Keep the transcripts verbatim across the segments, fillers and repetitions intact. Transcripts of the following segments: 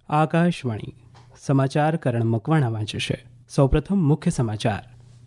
આકાશવાણી સમાચાર કરણ મકવાણા વાંચે છે. સૌપ્રથમ મુખ્ય સમાચાર.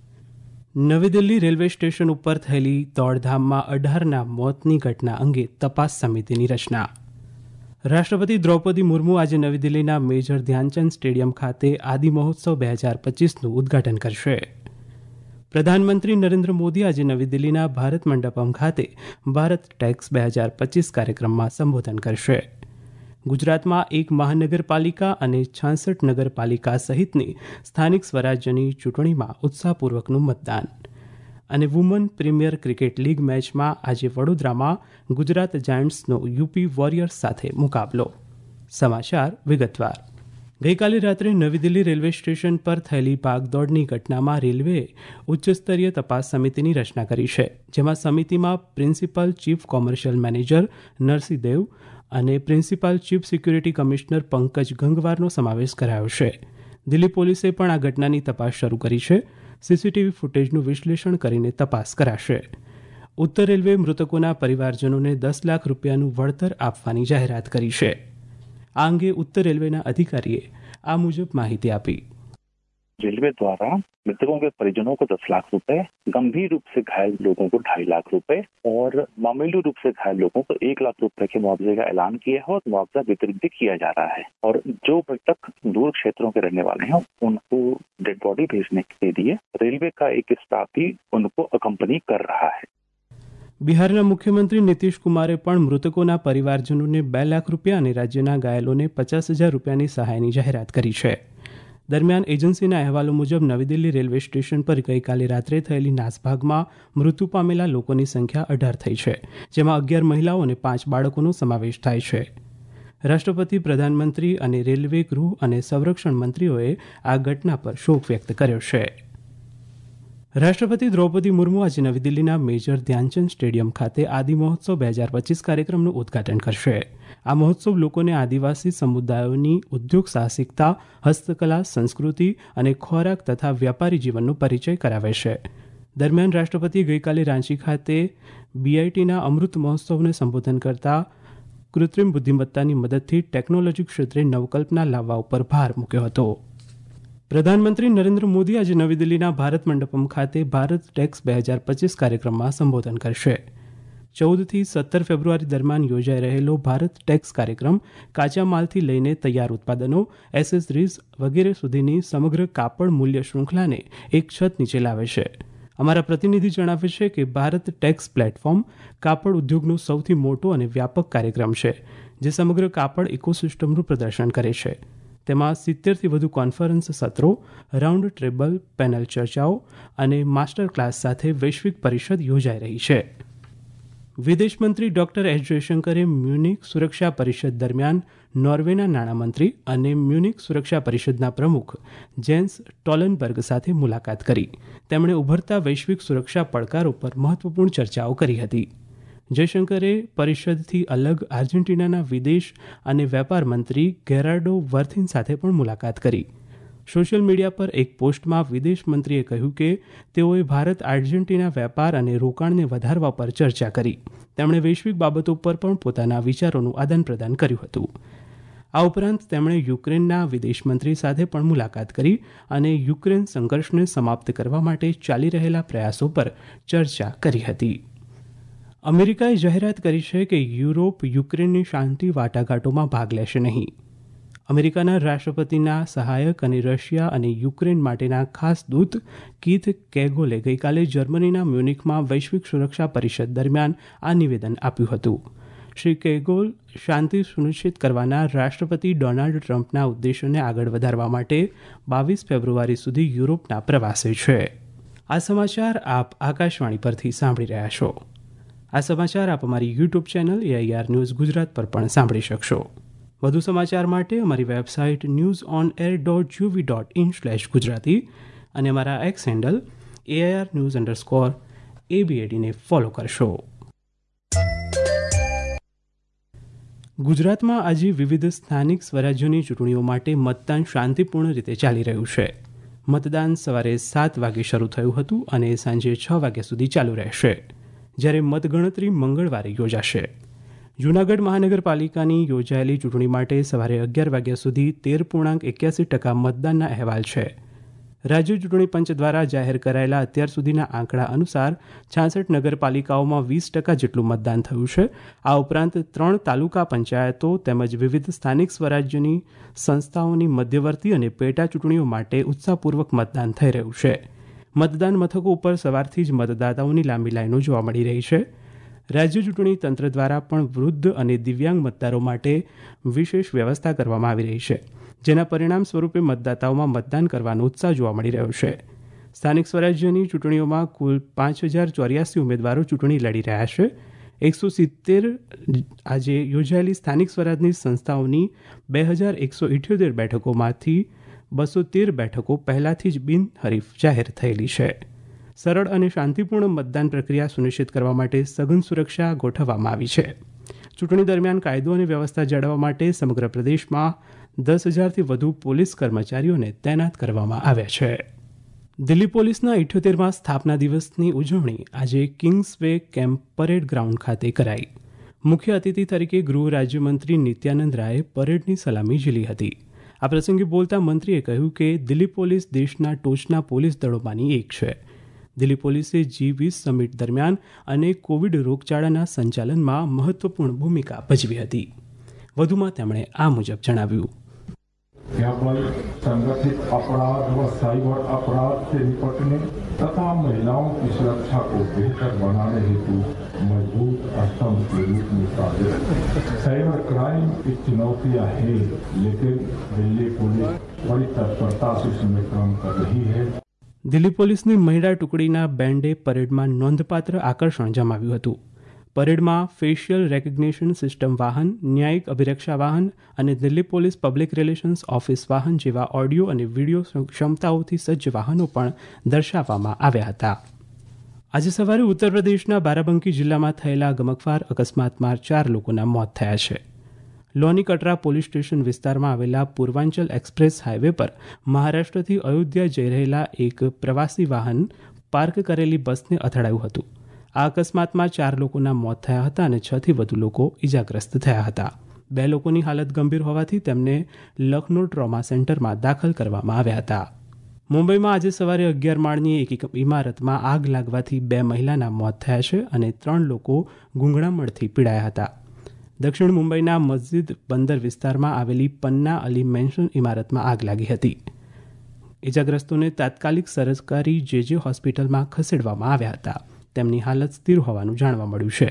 નવી દિલ્હી રેલવે સ્ટેશન ઉપર થયેલી દોડધામમાં અઢારના મોતની ઘટના અંગે તપાસ સમિતિની રચના. રાષ્ટ્રપતિ દ્રૌપદી મુર્મુ આજે નવી દિલ્હીના મેજર ધ્યાનચંદ સ્ટેડિયમ ખાતે આદિ મહોત્સવ બે હજાર પચીસનું ઉદ્ઘાટન કરશે. પ્રધાનમંત્રી નરેન્દ્ર મોદી આજે નવી દિલ્હીના ભારત મંડપમ ખાતે ભારત ટેક્સ બે હજાર પચીસ કાર્યક્રમમાં સંબોધન કરશે. ગુજરાતમાં એક મહાનગરપાલિકા અને છાસઠ નગરપાલિકા સહિતની સ્થાનિક સ્વરાજ્યની ચૂંટણીમાં ઉત્સાહપૂર્વકનું મતદાન. અને વુમન પ્રીમિયર ક્રિકેટ લીગ મેચમાં આજે વડોદરામાં ગુજરાત જાયન્ટ્સનો યુપી વોરિયર્સ સાથે મુકાબલો. સમાચાર વિગતવાર. ગઈકાલે રાત્રે નવી દિલ્હી રેલવે સ્ટેશન પર થયેલી ભાગદોડની ઘટનામાં રેલવેએ ઉચ્ચસ્તરીય તપાસ સમિતિની રચના કરી છે, જેમાં સમિતિમાં principal chief commercial manager Narsingh Dev અને principal chief security commissioner Pankaj ગંગવારનો સમાવેશ કરાયો છે. દિલ્હી પોલીસે પણ આ ઘટનાની તપાસ શરૂ કરી છે. સીસીટીવી ફૂટેજનું વિશ્લેષણ કરીને તપાસ કરાશે. ઉત્તર રેલવે મૃતકોના પરિવારજનોને દસ લાખ રૂપિયાનું વળતર આપવાની જાહેરાત કરી છે. આ અંગે ઉત્તર રેલવેના અધિકારીએ આ મુજબ માહિતી આપી. रेलवे द्वारा मृतकों के परिजनों को दस लाख रुपए, गंभीर रूप से घायल लोगों को ढाई लाख रुपए और मामूली रूप से घायल लोगों को एक लाख रुपए के मुआवजे का ऐलान किया है और मुआवजा वितरित भी किया जा रहा है. और जो मृतक दूर क्षेत्रों के रहने वाले हैं उनको डेड बॉडी भेजने के लिए रेलवे का एक स्टाफ भी उनको अकम्पनी कर रहा है. બિહારના મુખ્યમંત્રી નીતિશ કુમારે પણ મૃતકોના પરિવારજનોને બે લાખ રૂપિયા અને રાજ્યના ઘાયલોને પચાસ હજાર રૂપિયાની સહાયની જાહેરાત કરી છે. દરમિયાન એજન્સીના અહેવાલો મુજબ નવી દિલ્હી રેલવે સ્ટેશન પર ગઈકાલે રાત્રે થયેલી નાસભાગમાં મૃત્યુ પામેલા લોકોની સંખ્યા અઢાર થઈ છે, જેમાં અગિયાર મહિલાઓ અને પાંચ બાળકોનો સમાવેશ થાય છે. રાષ્ટ્રપતિ, પ્રધાનમંત્રી અને રેલવે ગૃહ અને સંરક્ષણ મંત્રીઓએ આ ઘટના પર શોક વ્યક્ત કર્યો છે. રાષ્ટ્રપતિ દ્રૌપદી મુર્મુ આજે નવી દિલ્હીના મેજર ધ્યાનચંદ સ્ટેડિયમ ખાતે આદિ મહોત્સવ બે હજાર પચીસ કાર્યક્રમનું ઉદ્ઘાટન કરશે. આ મહોત્સવ લોકોને આદિવાસી સમુદાયોની ઉદ્યોગ સાહસિકતા, હસ્તકલા, સંસ્કૃતિ અને ખોરાક તથા વ્યાપારી જીવનનો પરિચય કરાવે છે. દરમિયાન રાષ્ટ્રપતિએ ગઈકાલે રાંચી ખાતે બીઆઈટીના અમૃત મહોત્સવને સંબોધન કરતા કૃત્રિમ બુદ્ધિમત્તાની મદદથી ટેકનોલોજી ક્ષેત્રે નવકલ્પના લાવવા ઉપર ભાર મૂક્યો હતો. પ્રધાનમંત્રી નરેન્દ્ર મોદી આજે નવી દિલ્હીના ભારત મંડપમ ખાતે ભારત ટેક્સ બે હજાર પચીસ કાર્યક્રમમાં સંબોધન કરશે. ચૌદથી સત્તર ફેબ્રુઆરી દરમિયાન યોજાઈ રહેલો ભારત ટેક્સ કાર્યક્રમ કાચા માલથી લઈને તૈયાર ઉત્પાદનો, એસેસરીઝ વગેરે સુધીની સમગ્ર કાપડ મૂલ્ય શૃંખલાને એક છત નીચે લાવે છે. અમારા પ્રતિનિધિ જણાવે છે કે ભારત ટેક્સ પ્લેટફોર્મ કાપડ ઉદ્યોગનો સૌથી મોટો અને વ્યાપક કાર્યક્રમ છે, જે સમગ્ર કાપડ ઇકોસિસ્ટમનું પ્રદર્શન કરે છે. તેમાં સિત્તેરથી વધુ કોન્ફરન્સ સત્રો, રાઉન્ડ ટેબલ પેનલ ચર્ચાઓ અને માસ્ટર ક્લાસ સાથે વૈશ્વિક પરિષદ યોજાઈ રહી છે. વિદેશમંત્રી ડોક્ટર એસ જયશંકરે મ્યુનિક સુરક્ષા પરિષદ દરમિયાન નોર્વેના નાણામંત્રી અને મ્યુનિક સુરક્ષા પરિષદના પ્રમુખ જેન્સ સ્ટોલનબર્ગ સાથે મુલાકાત કરી. તેમણે ઉભરતા વૈશ્વિક સુરક્ષા પડકારો પર મહત્વપૂર્ણ ચર્ચાઓ કરી હતી. જયશંકરે પરિષદથી અલગ આર્જેન્ટિનાના વિદેશ અને વેપાર મંત્રી ગેરાર્ડો વર્થિન સાથે પણ મુલાકાત કરી. સોશિયલ મીડિયા પર એક પોસ્ટમાં વિદેશ મંત્રીએ કહ્યું કે તેઓએ ભારત આર્જેન્ટિના વેપાર અને રોકાણને વધારવા પર ચર્ચા કરી. તેમણે વૈશ્વિક બાબતો પર પણ પોતાના વિચારોનું આદાન પ્રદાન કર્યું હતું. આ ઉપરાંત તેમણે યુક્રેનના વિદેશમંત્રી સાથે પણ મુલાકાત કરી અને યુક્રેન સંઘર્ષને સમાપ્ત કરવા માટે ચાલી રહેલા પ્રયાસો પર ચર્ચા કરી હતી. અમેરિકાએ જાહેરાત કરી છે કે યુરોપ યુક્રેનની શાંતિ વાટાઘાટોમાં ભાગ લેશે નહીં. અમેરિકાના રાષ્ટ્રપતિના સહાયક અને રશિયા અને યુક્રેન માટેના ખાસ દૂત કીથ કેગોલે ગઈકાલે જર્મનીના મ્યુનિકમાં વૈશ્વિક સુરક્ષા પરિષદ દરમિયાન આ નિવેદન આપ્યું હતું. શ્રી કેગોલ શાંતિ સુનિશ્ચિત કરવાના રાષ્ટ્રપતિ ડોનાલ્ડ ટ્રમ્પના ઉદ્દેશોને આગળ વધારવા માટે બાવીસ ફેબ્રુઆરી સુધી યુરોપના પ્રવાસે છે. આ સમાચાર આપ આકાશવાણી પરથી સાંભળી રહ્યા છો. આ સમાચાર આપ અમારી YouTube channel AIR news Gujarat પર પણ સાંભળી શકશો. વધુ સમાચાર માટે અમારી website news on air dot GOV dot in slash Gujarati અને અમારા X handle AIR news underscore એબીએડીને ફોલો કરશો. ગુજરાતમાં આજે વિવિધ સ્થાનિક સ્વરાજ્યોની ચૂંટણીઓ માટે મતદાન શાંતિપૂર્ણ રીતે ચાલી રહ્યું છે. મતદાન સવારે સાત વાગે શરૂ થયું હતું અને સાંજે છ વાગ્યા સુધી ચાલુ રહેશે, જ્યારે મતગણતરી મંગળવારે યોજાશે. જૂનાગઢ મહાનગરપાલિકાની યોજાયેલી ચૂંટણી માટે સવારે અગિયાર વાગ્યા સુધી તેર પૂર્ણાંક એક્યાસી ટકા મતદાનના અહેવાલ છે. રાજ્ય ચૂંટણી પંચ દ્વારા જાહેર કરાયેલા અત્યાર સુધીના આંકડા અનુસાર છાસઠ નગરપાલિકાઓમાં વીસ ટકા જેટલું મતદાન થયું છે. આ ઉપરાંત ત્રણ તાલુકા પંચાયતો તેમજ વિવિધ સ્થાનિક સ્વરાજ્યની સંસ્થાઓની મધ્યવર્તી અને પેટા ચૂંટણીઓ માટે ઉત્સાહપૂર્વક મતદાન થઈ રહ્યું છે. મતદાન મથકો ઉપર સવારથી જ મતદાતાઓની લાંબી લાઈનો જોવા મળી રહી છે. રાજ્ય ચૂંટણી તંત્ર દ્વારા પણ વૃદ્ધ અને દિવ્યાંગ મતદારો માટે વિશેષ વ્યવસ્થા કરવામાં આવી રહી છે, જેના પરિણામ સ્વરૂપે મતદાતાઓમાં મતદાન કરવાનો ઉત્સાહ જોવા મળી રહ્યો છે. સ્થાનિક સ્વરાજ્યની ચૂંટણીઓમાં કુલ પાંચ હજાર ચોર્યાસી ઉમેદવારો ચૂંટણી લડી રહ્યા છે. એકસો સિત્તેર આજે યોજાયેલી સ્થાનિક સ્વરાજની સંસ્થાઓની બે હજાર એકસો ઇઠ્યોતેર બેઠકોમાંથી બસો તેર બેઠકો પહેલાથી જ બિનહરીફ જાહેર થયેલી છે. સરળ અને શાંતિપૂર્ણ મતદાન પ્રક્રિયા સુનિશ્ચિત કરવા માટે સઘન સુરક્ષા ગોઠવવામાં આવી છે. ચૂંટણી દરમિયાન કાયદો અને વ્યવસ્થા જાળવવા માટે સમગ્ર પ્રદેશમાં દસ હજારથી વધુ પોલીસ કર્મચારીઓને તૈનાત કરવામાં આવ્યા છે. દિલ્હી પોલીસના ઇઠ્યોતેરમાં સ્થાપના દિવસની ઉજવણી આજે Kingsway camp parade ground ખાતે કરાઈ. મુખ્ય અતિથિ તરીકે ગૃહ રાજ્યમંત્રી નિત્યાનંદ રાયે પરેડની સલામી ઝીલી હતી. આ પ્રસંગે બોલતા મંત્રીએ કહ્યું કે દિલ્હી પોલીસ દેશના ટોચના પોલીસ દળોમાંની એક છે. દિલ્હી પોલીસે જી વીસ સમિટ દરમિયાન અને કોવિડ રોગચાળાના સંચાલનમાં મહત્વપૂર્ણ ભૂમિકા ભજવી હતી. વધુમાં તેમણે આ મુજબ જણાવ્યું. यहाँ पर संगठित अपराध व साइबर अपराध से निपटने तथा महिलाओं की सुरक्षा को बेहतर बनाने हेतु मजबूत स्तंभ के रूप में कार्य. साइबर क्राइम की चुनौतियां है, लेकिन दिल्ली पुलिस बड़ी तत्परता से इसमें काम कर रही है. દિલ્હી પોલીસની મહિલા ટુકડીના બેન્ડે પરેડમાં નોંધપાત્ર આકર્ષણ જમાવ્યું હતું. પરેડમાં ફેશિયલ રેકગ્નિશન સિસ્ટમ વાહન, ન્યાયિક અભિરક્ષા વાહન અને Delhi police public relations office વાહન જેવા ઓડિયો અને વિડીયો ક્ષમતાઓથી સજ્જ વાહનો પણ દર્શાવવામાં આવ્યા હતા. આજે સવારે ઉત્તર પ્રદેશના બારાબંકી જિલ્લામાં થયેલા ગમખ્વાર અકસ્માતમાં ચાર લોકોના મોત થયા છે. લોની કટરા પોલીસ સ્ટેશન વિસ્તારમાં આવેલા પૂર્વાંચલ એક્સપ્રેસ હાઈવે પર મહારાષ્ટ્રથી અયોધ્યા જઈ રહેલા એક પ્રવાસી વાહન પાર્ક કરેલી બસને અથડાયું હતું. આ અકસ્માતમાં ચાર લોકોના મોત થયા હતા અને છ થી વધુ લોકો ઇજાગ્રસ્ત થયા હતા. બે લોકોની હાલત ગંભીર હોવાથી તેમને લખનૌ ટ્રોમા સેન્ટરમાં દાખલ કરવામાં આવ્યા હતા. મુંબઈમાં આજે સવારે અગિયાર માળની એક ઇમારતમાં આગ લાગવાથી બે મહિલાના મોત થયા છે અને ત્રણ લોકો ગૂંગળામણથી પીડાયા હતા. દક્ષિણ મુંબઈના મસ્જિદ બંદર વિસ્તારમાં આવેલી પન્ના અલી મેન્શન ઇમારતમાં આગ લાગી હતી. ઇજાગ્રસ્તોને તાત્કાલિક સરકારી જે જે હોસ્પિટલમાં ખસેડવામાં આવ્યા હતા. તેમની હાલત સ્થિર હોવાનું જાણવા મળ્યું છે.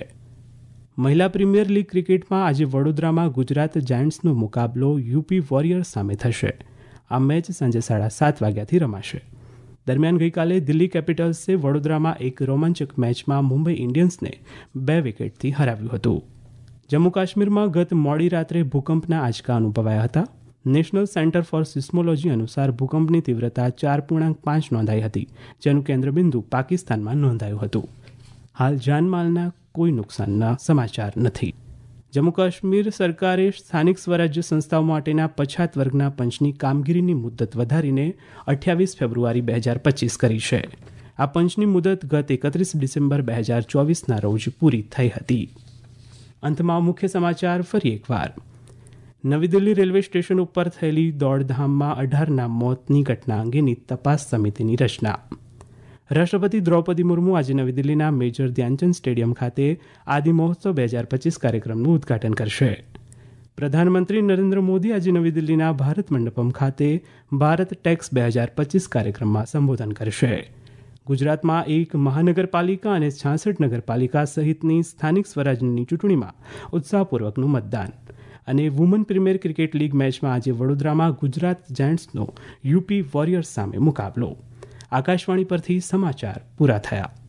મહિલા પ્રીમિયર લીગ ક્રિકેટમાં આજે વડોદરામાં ગુજરાત જાયન્ટ્સનો મુકાબલો યુપી વોરિયર્સ સામે થશે. આ મેચ સાંજે સાડા સાત વાગ્યાથી રમાશે. દરમિયાન ગઈકાલે દિલ્હી કેપિટલ્સે વડોદરામાં એક રોમાંચક મેચમાં મુંબઈ ઇન્ડિયન્સને બે વિકેટથી હરાવ્યું હતું. જમ્મુ કાશ્મીરમાં ગત મોડી રાત્રે ભૂકંપના આંચકા અનુભવાયા હતા. નેશનલ સેન્ટર ફોર સિસ્મોલોજી અનુસાર ભૂકંપની તીવ્રતા ચાર પૂર્ણાંક પાંચ નોંધાઈ હતી, જેનું કેન્દ્રબિંદુ પાકિસ્તાનમાં નોંધાયું હતું. હાલ જાનમાલના કોઈ નુકસાનના સમાચાર નથી. જમ્મુ કાશ્મીર સરકારે સ્થાનિક સ્વરાજ્ય સંસ્થાઓ માટેના પછાત વર્ગના પંચની કામગીરીની મુદત વધારીને અઠ્યાવીસ ફેબ્રુઆરી બે હજાર પચીસ કરી છે. આ પંચની મુદત ગત એકત્રીસ ડિસેમ્બર બે હજાર ચોવીસના રોજ પૂરી થઈ હતી. અંતમાં મુખ્ય સમાચાર ફરી એકવાર. નવી દિલ્હી રેલવે સ્ટેશન ઉપર થયેલી દોડધામમાં અઢારના મોતની ઘટના અંગેની તપાસ સમિતિની રચના. રાષ્ટ્રપતિ દ્રૌપદી મુર્મુ આજે નવી દિલ્હીના મેજર ધ્યાનચંદ સ્ટેડિયમ ખાતે આદિ મહોત્સવ બે હજાર પચીસ કાર્યક્રમનું ઉદઘાટન કરશે. પ્રધાનમંત્રી નરેન્દ્ર મોદી આજે નવી દિલ્હીના ભારત મંડપમ ખાતે ભારત ટેક્સ બે હજાર પચીસ કાર્યક્રમમાં સંબોધન કરશે. ગુજરાતમાં એક મહાનગરપાલિકા અને છાસઠ નગરપાલિકા સહિતની સ્થાનિક સ્વરાજ્યની ચૂંટણીમાં ઉત્સાહપૂર્વકનું મતદાન. અને વુમન પ્રીમિયર ક્રિકેટ લીગ મેચમાં આજે વડોદરામાં ગુજરાત જાયન્ટ્સનો યુપી વોરિયર્સ સામે મુકાબલો. આકાશવાણી પરથી સમાચાર પૂરા થયા.